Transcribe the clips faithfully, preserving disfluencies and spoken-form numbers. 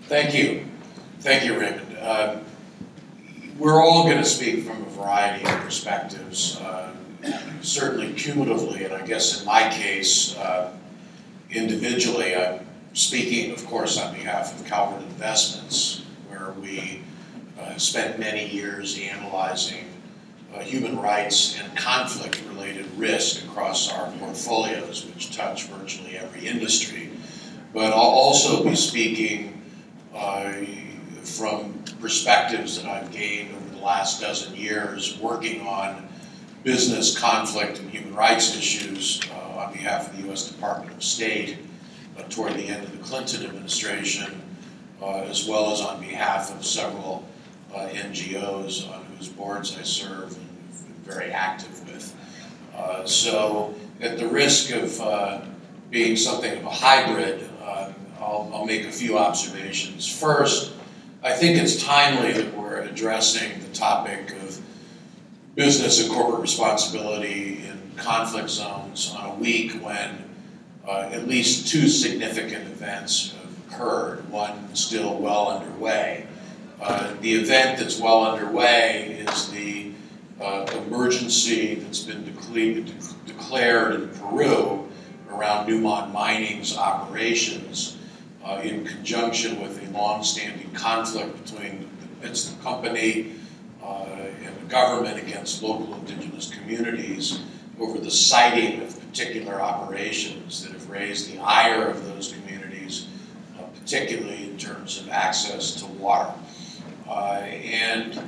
Thank you. Thank you, Raymond. Uh, we're all going to speak from a variety of perspectives, uh, certainly cumulatively, and I guess in my case, uh, individually, I'm speaking, of course, on behalf of Calvert Investments, where we uh, spent many years analyzing uh, human rights and conflict-related risk across our portfolios, which touch virtually every industry. But I'll also be speaking uh, from perspectives that I've gained over the last dozen years working on business conflict and human rights issues uh, on behalf of the U S Department of State uh, toward the end of the Clinton administration, uh, as well as on behalf of several uh, N G Os on whose boards I serve and been very active with. Uh, so at the risk of uh, being something of a hybrid, uh, I'll, I'll make a few observations. First, I think it's timely that we're addressing the topic of business and corporate responsibility in conflict zones on a week when uh, at least two significant events have occurred, one still well underway. Uh, the event that's well underway is the uh, emergency that's been declared, de- declared in Peru around Newmont Mining's operations uh, in conjunction with a long-standing conflict between the, it's the company uh, and the government against local indigenous communities over the siting of particular operations that have raised the ire of those communities, uh, particularly in terms of access to water. Uh, and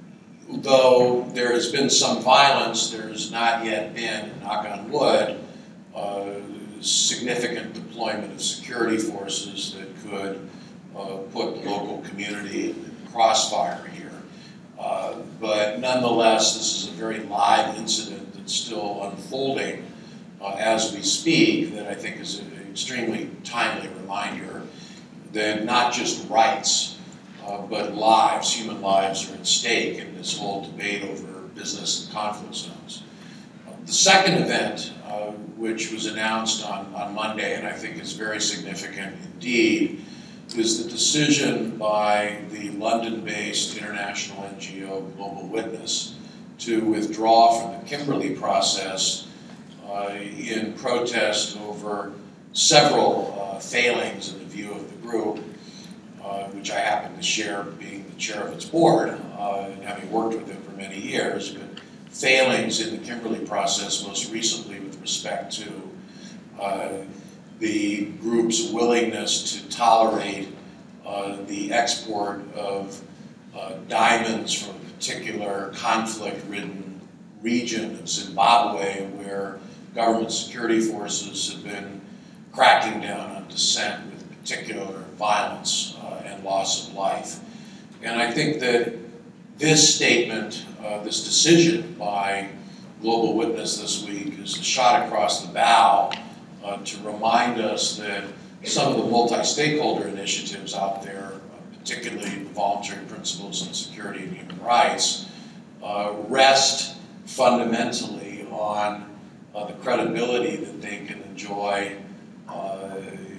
though there has been some violence, there has not yet been, knock on wood, uh, significant deployment of security forces that could uh, put the local community in crossfire here. Uh, but nonetheless, this is a very live incident that's still unfolding uh, as we speak that I think is an extremely timely reminder that not just rights, uh, but lives, human lives are at stake in this whole debate over business and conflict zones. Uh, the second event, uh, which was announced on, on Monday, and I think is very significant indeed, is the decision by the London-based international N G O Global Witness to withdraw from the Kimberley process uh, in protest over several uh, failings in the view of the group, uh, which I happen to share being the chair of its board uh, and having worked with it for many years, but failings in the Kimberley process, most recently with respect to uh, the group's willingness to tolerate uh, the export of uh, diamonds from a particular conflict-ridden region of Zimbabwe where government security forces have been cracking down on dissent with particular violence uh, and loss of life. And I think that this statement, uh, this decision by Global Witness this week is a shot across the bow Uh, to remind us that some of the multi-stakeholder initiatives out there, uh, particularly the voluntary principles on security and human rights, uh, rest fundamentally on uh, the credibility that they can enjoy uh,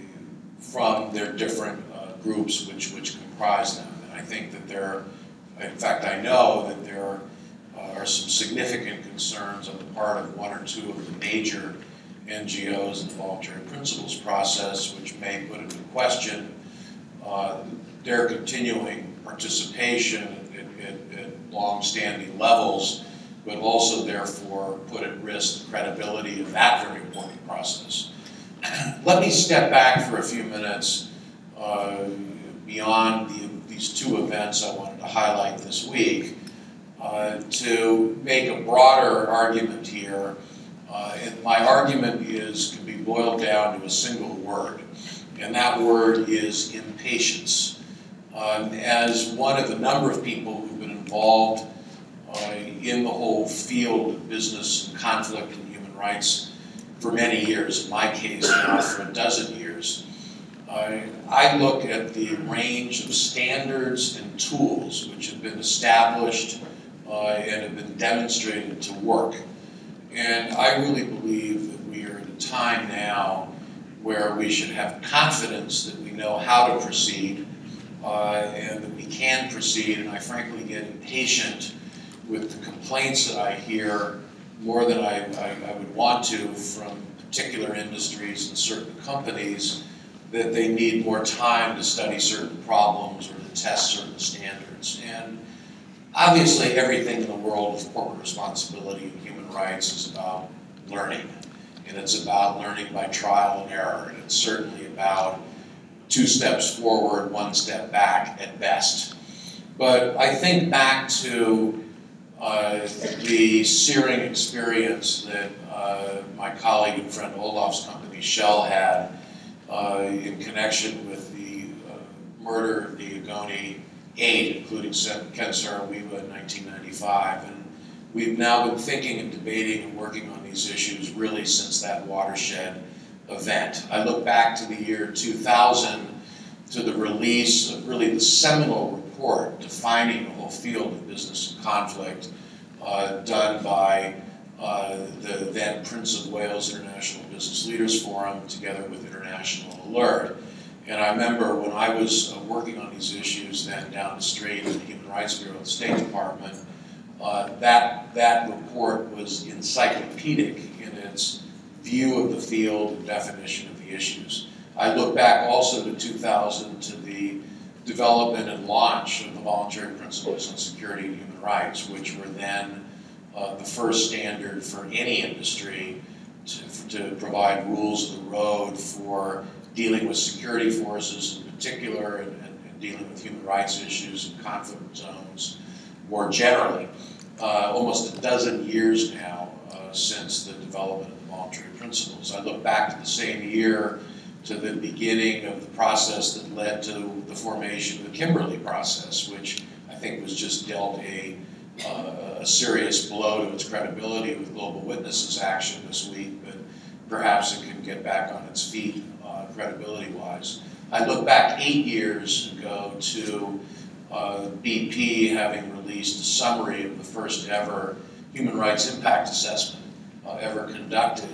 from their different uh, groups which, which comprise them. And I think that there, in fact, I know that there uh, are some significant concerns on the part of one or two of the major N G Os in the voluntary principles process, which may put into question uh, their continuing participation at, at, at long-standing levels, but also therefore put at risk the credibility of that very important process. Let me step back for a few minutes uh, beyond the, these two events I wanted to highlight this week uh, to make a broader argument here. Uh, and my argument is can be boiled down to a single word, and that word is impatience. Um, as one of a number of people who've been involved uh, in the whole field of business and conflict and human rights for many years, in my case now for a dozen years, uh, I look at the range of standards and tools which have been established uh, and have been demonstrated to work. And I really believe that we are at a time now where we should have confidence that we know how to proceed uh, and that we can proceed. And I frankly get impatient with the complaints that I hear more than I, I, I would want to from particular industries and certain companies, that they need more time to study certain problems or to test certain standards. And obviously everything in the world of corporate responsibility and human rights is about learning. And it's about learning by trial and error. And it's certainly about two steps forward, one step back at best. But I think back to uh, the searing experience that uh, my colleague and friend Olaf's company, Shell, had uh, in connection with the uh, murder of the Agoni Eight, including Ken Saro-Wiwa in nineteen ninety-five. And we've now been thinking and debating and working on these issues really since that watershed event. I look back to the year two thousand, to the release of really the seminal report defining the whole field of business and conflict, uh, done by uh, the then Prince of Wales International Business Leaders Forum together with International Alert. And I remember when I was uh, working on these issues then down the street in the Human Rights Bureau of the State Department, uh, that, that report was encyclopedic in its view of the field and definition of the issues. I look back also to two thousand, to the development and launch of the Voluntary Principles on Security and Human Rights, which were then uh, the first standard for any industry to, to provide rules of the road for dealing with security forces in particular, and, and, and dealing with human rights issues and conflict zones more generally. Uh, almost a dozen years now uh, since the development of the voluntary principles. I look back to the same year to the beginning of the process that led to the formation of the Kimberley process, which I think was just dealt a, uh, a serious blow to its credibility with Global Witnesses action this week, but perhaps it can get back on its feet uh, credibility-wise. I look back eight years ago to uh, B P having released a summary of the first ever human rights impact assessment uh, ever conducted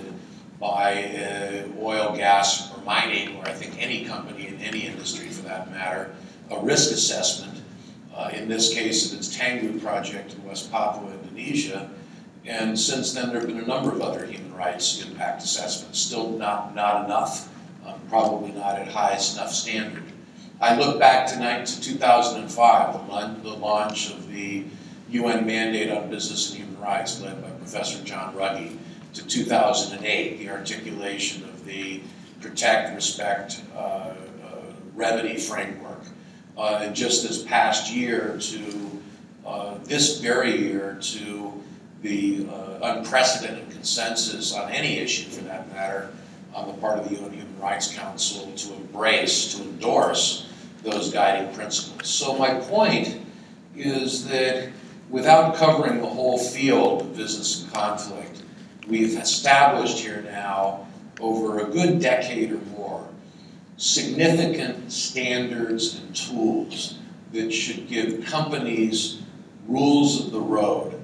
by uh, oil, gas, or mining, or I think any company in any industry for that matter, a risk assessment, uh, in this case of its Tangguh project in West Papua, Indonesia. And since then there have been a number of other human rights impact assessments, still not, not enough, um, probably not at high enough standard. I look back tonight to two thousand five, the launch of the U N Mandate on Business and Human Rights led by Professor John Ruggie, to two thousand eight, the articulation of the Protect, Respect, uh, uh, Remedy framework. Uh, and just this past year to uh, this very year to the uh, unprecedented consensus on any issue for that matter on the part of the U N Human Rights Council to embrace, to endorse those guiding principles. So my point is that without covering the whole field of business and conflict, we've established here now, over a good decade or more, significant standards and tools that should give companies rules of the road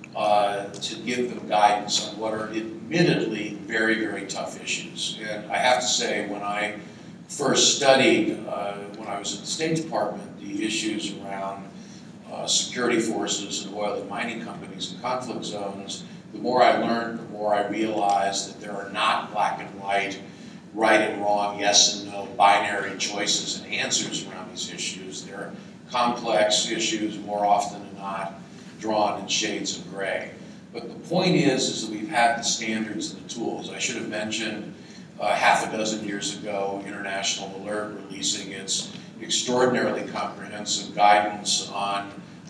uh, to give them guidance on what are admittedly very, very tough issues. And I have to say, when I first studied, uh, when I was at the State Department, the issues around uh, security forces and oil and mining companies in conflict zones, the more I learned, the more I realized that there are not black and white, right and wrong, yes and no, binary choices and answers around these issues. There are complex issues, more often than not, drawn in shades of gray. But the point is, is that we've had the standards and the tools. I should have mentioned uh, half a dozen years ago, International Alert releasing its extraordinarily comprehensive guidance on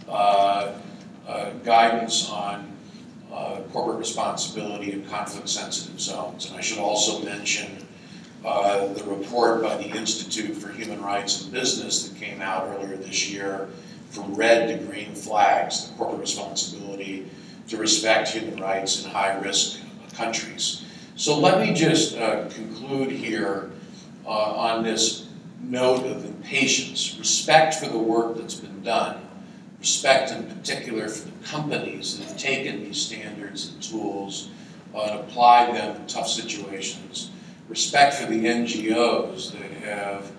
uh, uh, guidance on Uh, corporate responsibility in conflict-sensitive zones. And I should also mention uh, the report by the Institute for Human Rights in Business that came out earlier this year, From Red to Green Flags, the corporate responsibility to respect human rights in high-risk countries. So let me just uh, conclude here uh, on this note of impatience, respect for the work that's been done, respect in particular for the companies that have taken these standards and tools uh, and applied them in tough situations, respect for the N G Os that have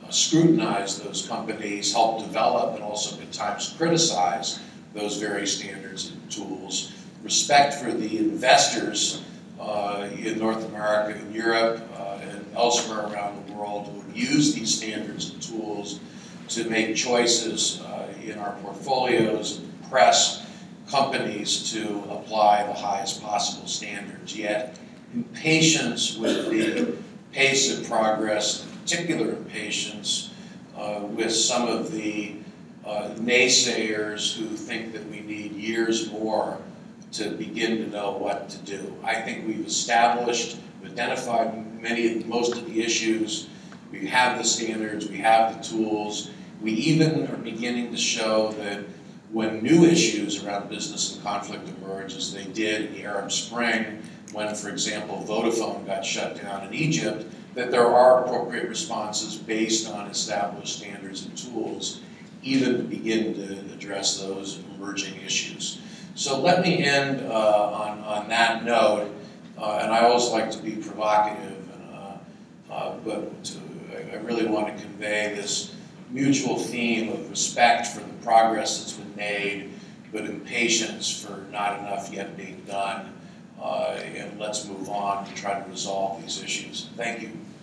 scrutinize those companies, help develop, and also at times criticize those very standards and tools. Respect for the investors uh, in North America, in Europe, uh, and elsewhere around the world who would use these standards and tools to make choices uh, in our portfolios and press companies to apply the highest possible standards. Yet, impatience with the pace of progress, in particular impatience uh, with some of the uh, naysayers who think that we need years more to begin to know what to do. I think we've established, we've identified many, most of the issues. We have the standards, we have the tools. We even are beginning to show that when new issues around business and conflict emerge, as they did in the Arab Spring, when, for example, Vodafone got shut down in Egypt, that there are appropriate responses based on established standards and tools, even to begin to address those emerging issues. So let me end uh, on, on that note, uh, and I always like to be provocative, and, uh, uh, but to, I, I really want to convey this mutual theme of respect for the progress that's been made, but impatience for not enough yet being done. Uh, and let's move on to try to resolve these issues. Thank you.